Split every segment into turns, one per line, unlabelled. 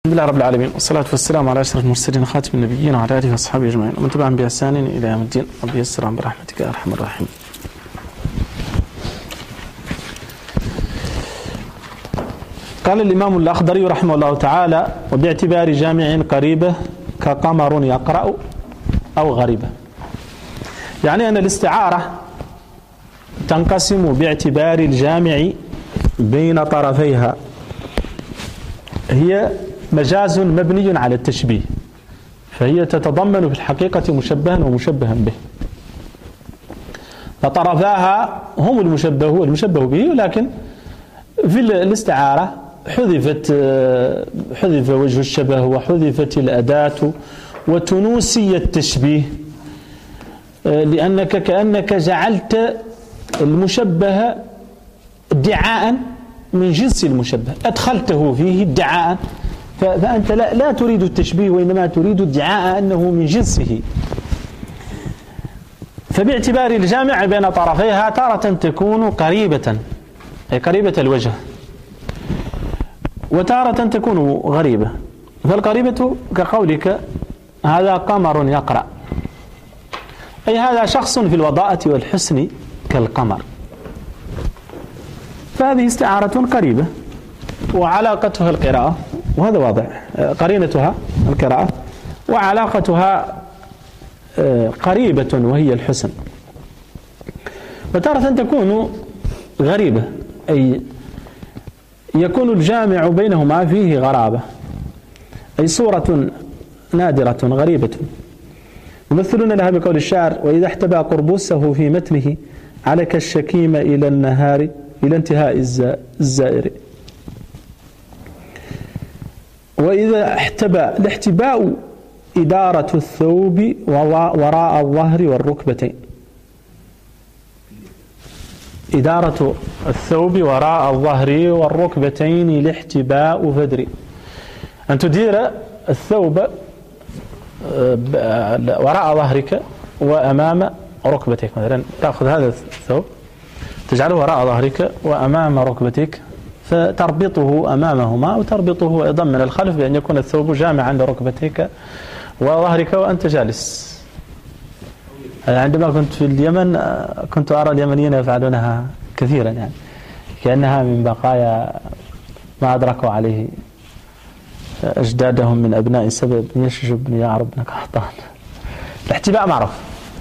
الحمد لله رب العالمين، والصلاة والسلام على أشرف المرسلين خاتم النبيين وعلى آله وأصحابه أجمعين ومن تبعهم بإحسان إلى يوم الدين. رب يسر برحمتك يا أرحم الراحمين. قال الإمام الأخضري رحمه الله تعالى: وباعتبار جامع قريبة كقمر يقرأ أو غريبة. يعني أن الاستعارة تنقسم باعتبار الجامع بين طرفيها، هي مجاز مبني على التشبيه، فهي تتضمن في الحقيقة مشبها ومشبها به، فطرفاها هم المشبه به، ولكن في الاستعارة حذف وجه الشبه وحذفت الأداة وتنوسي التشبيه، لأنك كأنك جعلت المشبه ادعاء من جنس المشبه، أدخلته فيه ادعاء، فأنت لا تريد التشبيه وإنما تريد ادعاء أنه من جنسه. فباعتبار الجامع بين طرفيها تارة تكون قريبة، أي قريبة الوجه، وتارة تكون غريبة. فالقريبة كقولك هذا قمر يقرأ، أي هذا شخص في الوضاءة والحسن كالقمر، فهذه استعارة قريبة وعلاقتها القراءة، وهذا واضح، قرينتها القراءة وعلاقتها قريبة وهي الحسن. وتارة تكون غريبة، أي يكون الجامع بينهما فيه غرابة، أي صورة نادرة غريبة. يمثلون لها بقول الشاعر: وإذا احتبى قربوسه في متنه علك الشكيم إلى النهار إلى انتهاء الزائر. وإذا احتبى، الاحتباء إدارة الثوب وراء الظهر والركبتين، إدارة الثوب وراء الظهر والركبتين الاحتباء فدري، أن تدير الثوب وراء ظهرك وأمام ركبتك. مثلا تأخذ هذا الثوب تجعله وراء ظهرك وأمام ركبتك، فتربطه أمامهما وتربطه أيضا من الخلف، بأن يكون الثوب جامعا لركبتيك وظهرك وأنت جالس. عندما كنت في اليمن كنت أرى اليمنيين يفعلونها كثيرا، يعني كأنها من بقايا ما أدركوا عليه أجدادهم من أبناء سبب يشجب بن يعرب بن قحطان. الاحتباء معروف.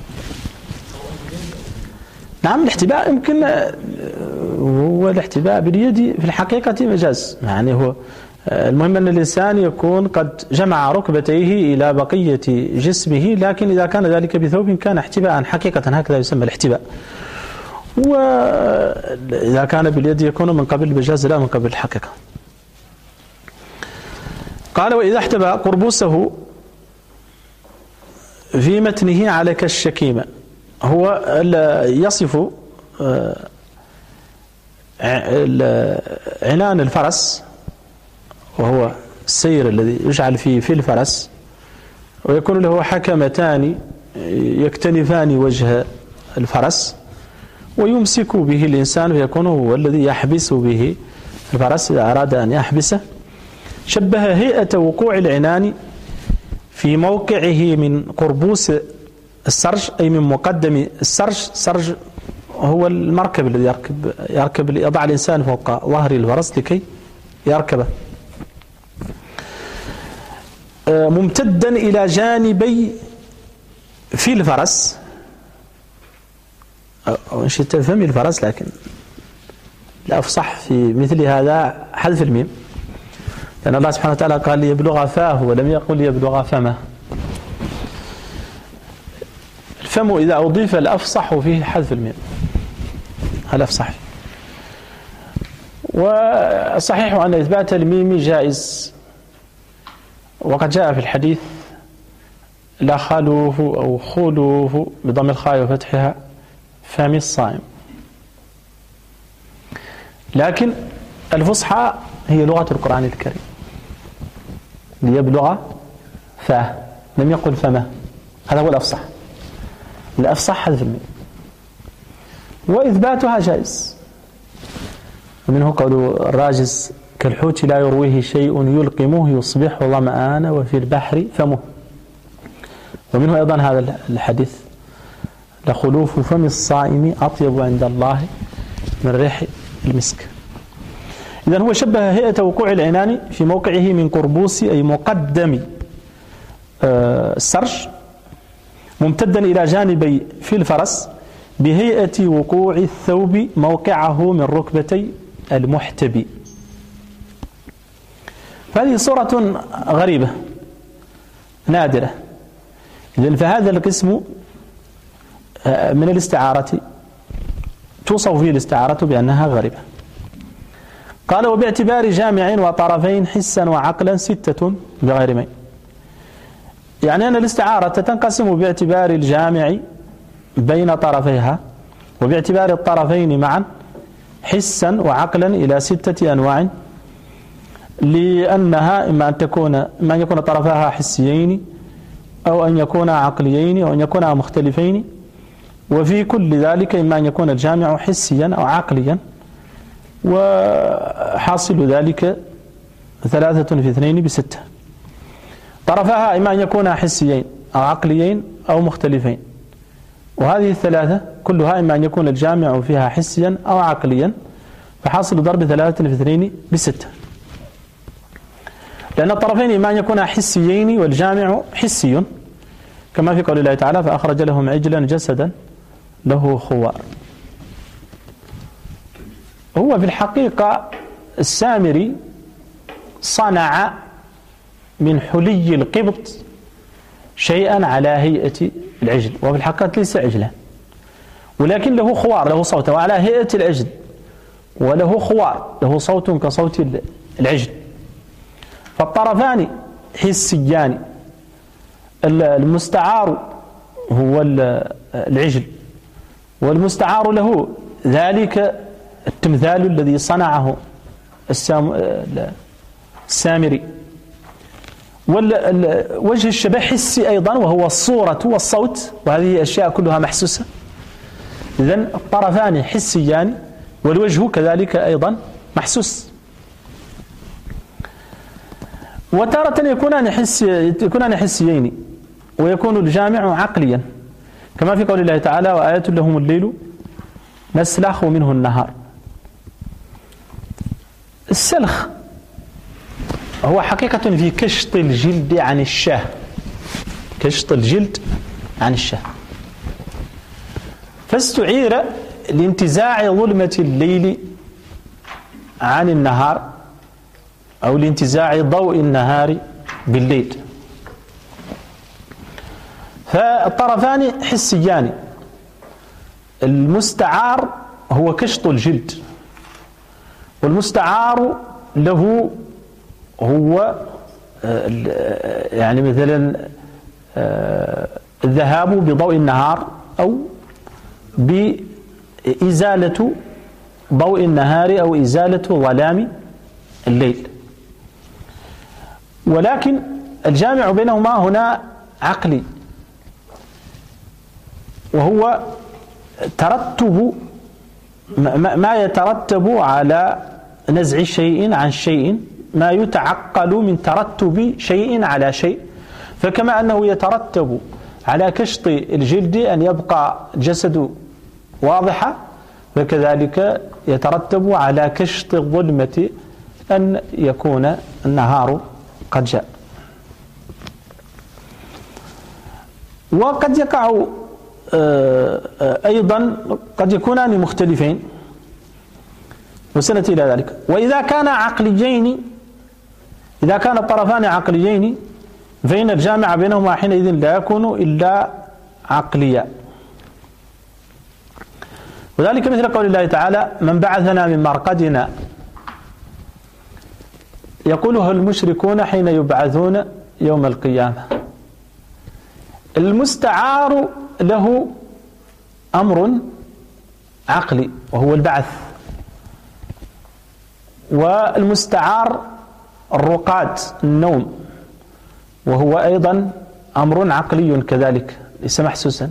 نعم، الاحتباء يمكن هو الاحتباء باليد في الحقيقة مجاز، يعني هو المهم أن الإنسان يكون قد جمع ركبتيه إلى بقية جسمه، لكن إذا كان ذلك بثوب كان احتباء حقيقة، هكذا يسمى الاحتباء. وإذا كان باليد يكون من قبل المجاز لا من قبل الحقيقة. قال: وإذا احتبى قربوسه في متنه عليك الشكيمة، هو يصف عنان الفرس، وهو السير الذي يجعل في الفرس، ويكون له حكمتان يكتنفان وجه الفرس ويمسك به الإنسان، فيكون هو الذي يحبس به الفرس إذا أراد أن يحبسه. شبه هيئة وقوع العنان في موقعه من قربوس السرج، أي من مقدم السرج. السرج هو المركب الذي يركب يضع الإنسان فوق ظهر الفرس لكي يركبه، ممتدا إلى جانبي في الفرس، أو إن شئت فهم الفرس، لكن الأفصح في مثل هذا حذف الميم، لأن الله سبحانه وتعالى قال ليبلغ فاه ولم يقل يبلغ فمه. الفم إذا أضيف الأفصح فيه حذف الميم، الأفصح فيه. والصحيح أن إثبات الميم جائز، وقد جاء في الحديث: لا خلوه أو خلوه بضم الخاء وفتحها فم الصائم. لكن الفصحى هي لغة القرآن الكريم، ليبلغ فاه، لم يقل فمه، هذا هو الأفصح. الأفصح حذف الميم، وإثباتها جائز، ومنه قول الراجز كالحوت لا يرويه شيء يلقمه يصبح ظمآن وفي البحر فمه. ومنه أيضا هذا الحديث: لخلوف فم الصائم أطيب عند الله من ريح المسك. إذن هو شبه هيئة وقوع العنان في موقعه من قربوس أي مقدم السرج ممتدا إلى جانبي في الفرس بهيئة وقوع الثوب موقعه من ركبتي المحتبي. فهذه صورة غريبة نادرة. إذن فهذا القسم من الاستعارة توصف فيه الاستعارة بأنها غريبة. قال: وباعتبار جامع وطرفين حسا وعقلا 6 بغير مين. يعني أن الاستعارة تنقسم باعتبار الجامع بين طرفيها وباعتبار الطرفين معا حسا وعقلا إلى 6 أنواع، لأنها إما أن يكون طرفاها حسيين أو أن يكون عقليين أو أن يكون مختلفين، وفي كل ذلك إما أن يكون الجامع حسيا أو عقليا، وحاصل ذلك 3 في 2 ب6. طرفها إما أن يكون حسيين أو عقليين أو مختلفين، وهذه الثلاثة كلها إما أن يكون الجامع فيها حسيا أو عقليا، فحاصل ضرب 3 في 2 ب6. لأن الطرفين إما أن يكون حسيين والجامع حسي، كما في قول الله تعالى: فأخرج لهم عجلا جسدا له خوار. هو في الحقيقة السامري صنع من حلي القبط شيئا على هيئة العجل، وفي الحقيقة ليس عجلا، ولكن له خوار، له صوت، وعلى هيئة العجل، وله خوار، له صوت كصوت العجل. فالطرفان حسيان، المستعار هو العجل، والمستعار له ذلك التمثال الذي صنعه السامري. وجه الشبه حسي أيضا، وهو الصورة والصوت، وهذه أشياء كلها محسوسة. إذن الطرفان حسيان والوجه كذلك أيضا محسوس. وتارة يكونان حسيين ويكون الجامع عقليا، كما في قول الله تعالى: وآية لهم الليل نسلخ منه النهار. السلخ هو حقيقة في كشط الجلد عن الشاه، كشط الجلد عن الشاه، فاستعير لانتزاع ظلمة الليل عن النهار أو لانتزاع ضوء النهار بالليل. فالطرفان حسيان، المستعار هو كشط الجلد، والمستعار له هو يعني مثلا الذهاب بضوء النهار أو بإزالة ضوء النهار أو إزالة ظلام الليل. ولكن الجامع بينهما هنا عقلي، وهو ترتب ما يترتب على نزع شيء عن شيء، ما يتعقل من ترتب شيء على شيء. فكما أنه يترتب على كشط الجلد أن يبقى الجسد واضحا، فكذلك يترتب على كشط الظلمة أن يكون النهار قد جاء. وقد يقع أيضا قد يكونان مختلفين، وسنأتي إلى ذلك. وإذا كان عقليين، إذا كان الطرفان عقليين فإن الجامع بينهما حينئذ لا يكون إلا عقليا، وذلك مثل قول الله تعالى: من بعثنا من مرقدنا، يقوله المشركون حين يبعثون يوم القيامة. المستعار له أمر عقلي وهو البعث، والمستعار الرقاد النوم، وهو أيضا أمر عقلي كذلك ليس محسوسا.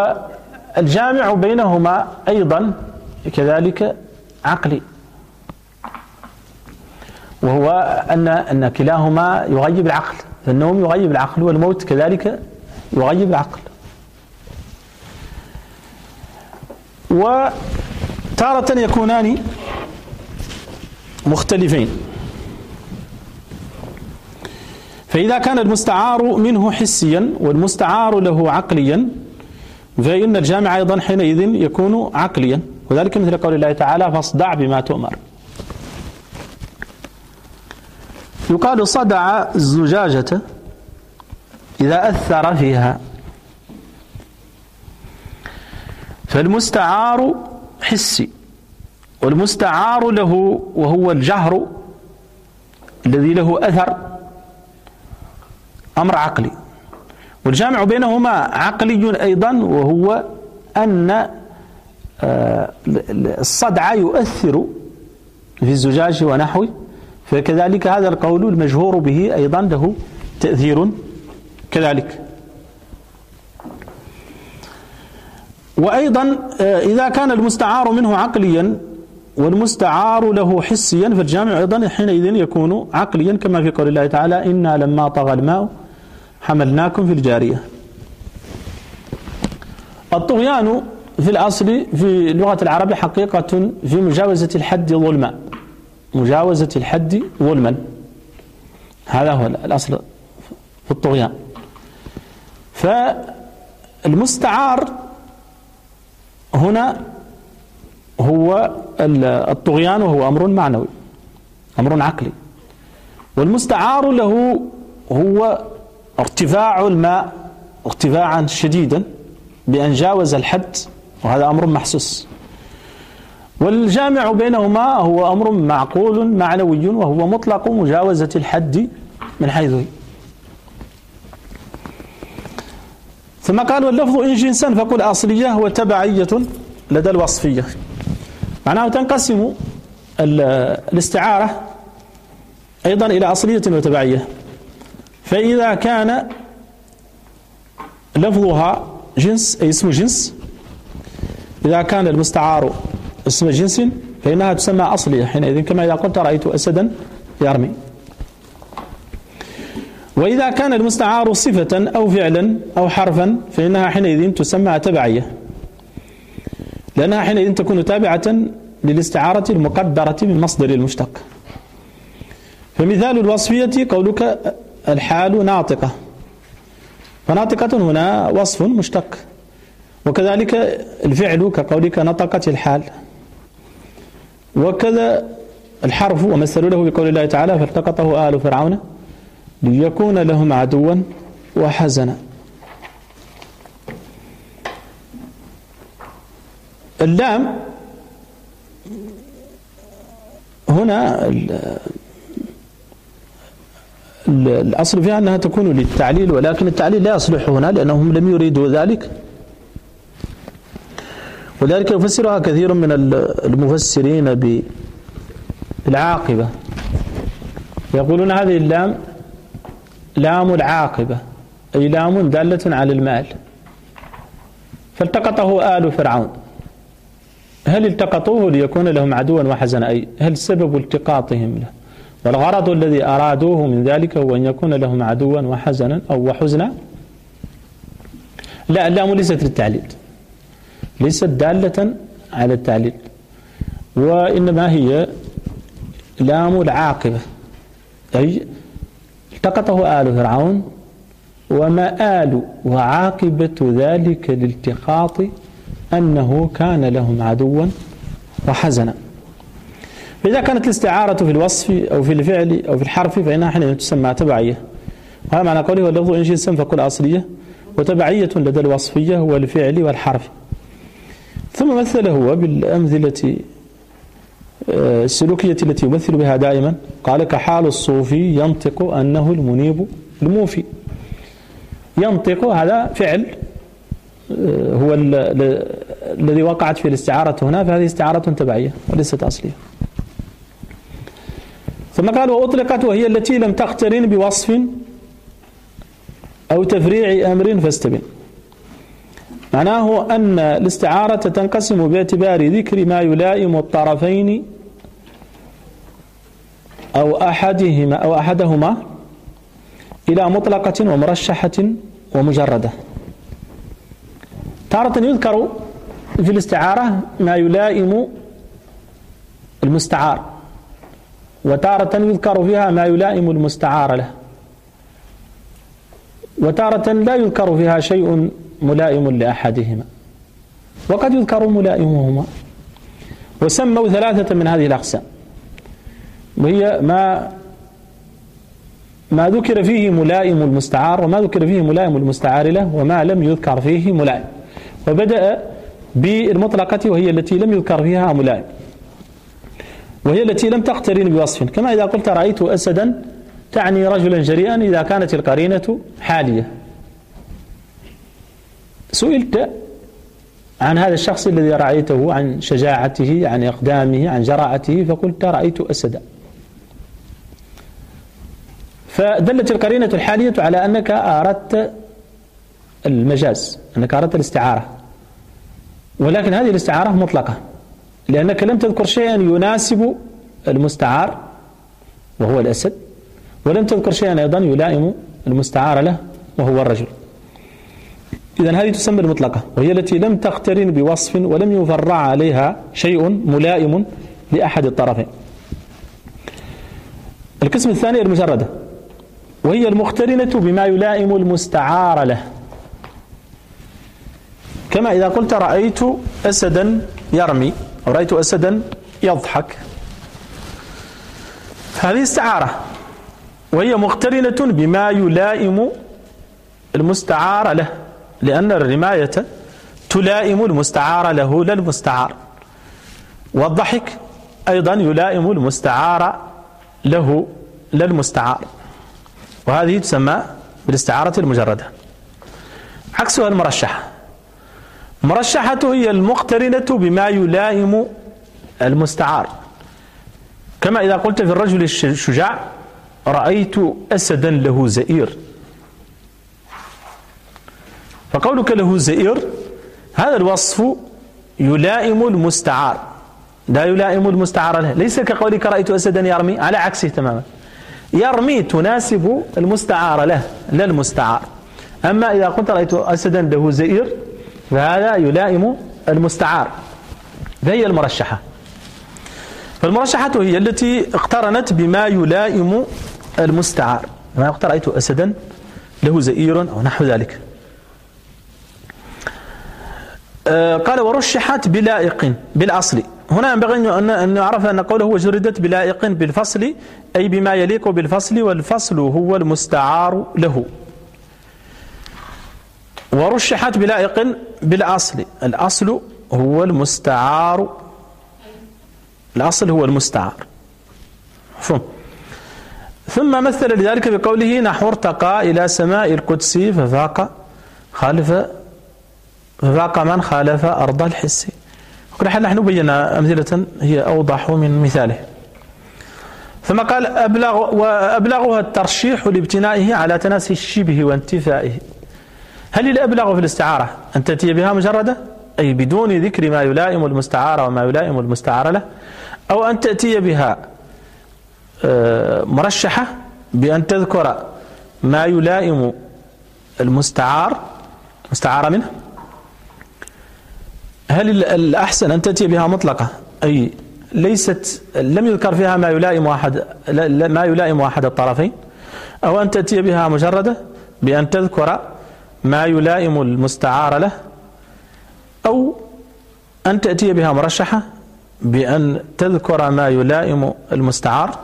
والجامع بينهما أيضا كذلك عقلي. وهو أن كلاهما يغيب العقل، فالنوم يغيب العقل والموت كذلك يغيب العقل. وتارة يكونان مختلفين، فإذا كان المستعار منه حسيا والمستعار له عقليا فإن الجامع أيضا حينئذ يكون عقليا، وذلك مثل قول الله تعالى فاصدع بما تؤمر. يقال صدع الزجاجة إذا أثر فيها، فالمستعار حسي والمستعار له وهو الجهر الذي له أثر أمر عقلي، والجامع بينهما عقلي أيضا، وهو أن الصدع يؤثر في الزجاج ونحوه، فكذلك هذا القول المجهور به أيضا له تأثير كذلك. وأيضا إذا كان المستعار منه عقليا والمستعار له حسيا فالجامع أيضا حينئذ يكون عقليا، كما في قول الله تعالى إنا لما طغى الماء حملناكم في الجارية. الطغيان في الأصل في لغة العرب حقيقة في مجاوزة الحد ظلما، مجاوزة الحد ظلما، هذا هو الأصل في الطغيان. فالمستعار هنا هو الطغيان، وهو أمر معنوي أمر عقلي، والمستعار له هو ارتفاع الماء ارتفاعا شديدا بأن جاوز الحد، وهذا أمر محسوس. والجامع بينهما هو أمر معقول معنوي، وهو مطلق مجاوزة الحد من حيث هي. ثم قال واللفظ إن جنسا فقل أصلية وتبعية لدى الوصفية، معناه تنقسم الاستعارة أيضا إلى أصلية وتبعية. فإذا كان لفظها جنس أي اسم جنس، إذا كان المستعار اسم جنس فإنها تسمى أصلية حينئذ، كما إذا قلت رأيت أسدا يرمي. وإذا كان المستعار صفة أو فعلا أو حرفا فإنها حينئذ تسمى تبعية، لأنها حينئذ تكون تابعة للاستعارة المقدرة من مصدر المشتق. فمثال الوصفية قولك الحال ناطقة، فناطقة هنا وصف مشتق، وكذلك الفعل كقولك نطقت الحال، وكذا الحرف ومثلوا له بقول الله تعالى فالتقطه آل فرعون ليكون لهم عدوا وحزنا. اللام هنا الأصل فيها أنها تكون للتعليل، ولكن التعليل لا يصلح هنا لأنهم لم يريدوا ذلك، وذلك يفسرها كثير من المفسرين بالعاقبة، يقولون هذه اللام لام العاقبة أي لام دالة على المال. فالتقطه آل فرعون، هل التقطوه ليكون لهم عدوا وحزنا، أي هل سبب التقاطهم له والغرض الذي أرادوه من ذلك هو أن يكون لهم عدوا وحزنا أو وحزنا؟ لا، اللام ليست للتعليل، ليست دالة على التعليل، وإنما هي لام العاقبة، أي التقطه آل فرعون وما آل وعاقبة ذلك الالتقاط أنه كان لهم عدوا وحزنا. فإذا كانت الاستعارة في الوصف أو في الفعل أو في الحرف فإنها حينئذ تسمى تبعية، وهذا معنى قوله واللفظ إن جنسا فقل أصلية وتبعية لدى الوصفية هو الفعل والحرف. ثم مثل هو بالأمثلة السلوكية التي يمثل بها دائما، قال كحال الصوفي ينطق أنه المنيب الموفي. ينطق هذا فعل هو الذي وقعت في الاستعارة هنا، فهذه استعارة تبعية وليست أصلية. ثم قال وأطلقت وهي التي لم تقترن بوصف أو تفريع أمر فاستبن، معناه أن الاستعارة تنقسم باعتبار ذكر ما يلائم الطرفين أو أحدهما إلى مطلقة ومرشحة ومجردة. تارة يذكر في الاستعارة ما يلائم المستعار، وتارة يذكر فيها ما يلائم المستعار له، وتارة لا يذكر فيها شيء ملائم لأحدهما، وقد يذكر ملائمهما. وسموا ثلاثة من هذه الأقسام، وهي ما ذكر فيه ملائم المستعار، وما ذكر فيه ملائم المستعار له، وما لم يذكر فيه ملائم. وبدأ بالمطلقة وهي التي لم يذكر فيها ملائم، وهي التي لم تقترن بوصف، كما إذا قلت رأيت أسدا تعني رجلا جريئا إذا كانت القرينة حالية. سئلت عن هذا الشخص الذي رأيته، عن شجاعته، عن إقدامه، عن جراءته، فقلت رأيت أسدا، فدلت القرينة الحالية على أنك أردت المجاز، أنك أردت الاستعارة، ولكن هذه الاستعارة مطلقة، لأنك لم تذكر شيئا يناسب المستعار وهو الأسد، ولم تذكر شيئا أيضا يلائم المستعار له وهو الرجل. إذن هذه تسمى المطلقة، وهي التي لم تقترن بوصف ولم يفرع عليها شيء ملائم لأحد الطرفين. القسم الثاني المجردة، وهي المقترنة بما يلائم المستعار له، كما إذا قلت رأيت أسدا يرمي أو رأيت أسدا يضحك، هذه استعارة وهي مقترنة بما يلائم المستعار له، لأن الرماية تلائم المستعار له لا المستعار، والضحك أيضا يلائم المستعار له لا المستعار، وهذه تسمى بالاستعارة المجردة. عكسها المرشحة. المرشحة هي المقترنة بما يلائم المستعار، كما إذا قلت في الرجل الشجاع رأيت أسدا له زئير، فقولك له زئير هذا الوصف يلائم المستعار لا يلائم المستعار له، ليس كقولك رأيت أسدا يرمي، على عكسه تماما. يرمي تناسب المستعار له لا المستعار، أما إذا قلت رأيت أسدا له زئير فهذا يلائم المستعار، فهي المرشحة. فالمرشحة هي التي اقترنت بما يلائم المستعار، ما قلت رأيت أسدا له زئير أو نحو ذلك. قال ورشحت بلائق بالأصل. هنا ينبغي أن نعرف أن قوله وجردت بلائق بالفصل أي بما يليق بالفصل، والفصل هو المستعار له. ورشحت بلائق بالأصل، الأصل هو المستعار، الأصل هو المستعار. ثم مثل لذلك بقوله نحو ارتقى إلى سماء القدس ففاق من خالف أرض الحس. نحن بينا أمثلة هي أوضح من مثاله. ثم قال وأبلغها الترشيح لابتنائه على تناسي الشبه وانتفائه. هل الأبلغ في الاستعارة أن تأتي بها مجردة أي بدون ذكر ما يلائم المستعار وما يلائم المستعار له، أو أن تأتي بها مرشحة بأن تذكر ما يلائم المستعار منه؟ هل الأحسن أن تأتي بها مطلقة أي ليست لم يذكر فيها ما يلائم أحد الطرفين، أو أن تأتي بها مجردة بأن تذكر ما يلائم المستعار له، أو أن تأتي بها مرشحة بأن تذكر ما يلائم المستعار؟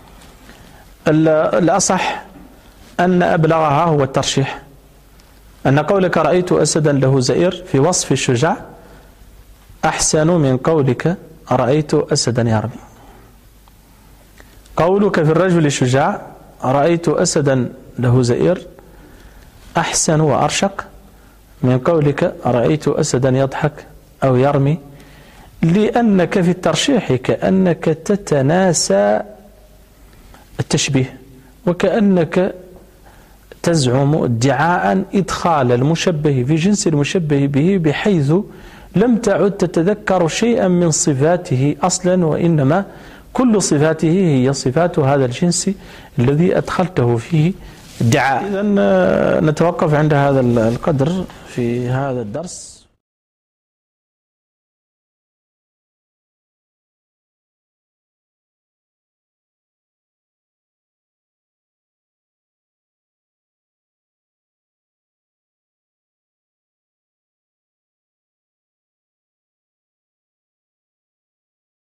الأصح أن أبلغها هو الترشيح، أن قولك رأيت أسدا له زئير في وصف الشجاع أحسن من قولك رأيت أسدا يرمي. قولك في الرجل الشجاع رأيت أسدا له زئير أحسن وأرشق من قولك رأيت أسدا يضحك أو يرمي، لأنك في الترشيح كأنك تتناسى التشبيه، وكأنك تزعم ادعاء إدخال المشبه في جنس المشبه به، بحيث لم تعد تتذكر شيئا من صفاته أصلا، وإنما كل صفاته هي صفات هذا الجنس الذي أدخلته فيه ادعاء. إذن نتوقف عند هذا القدر في هذا الدرس.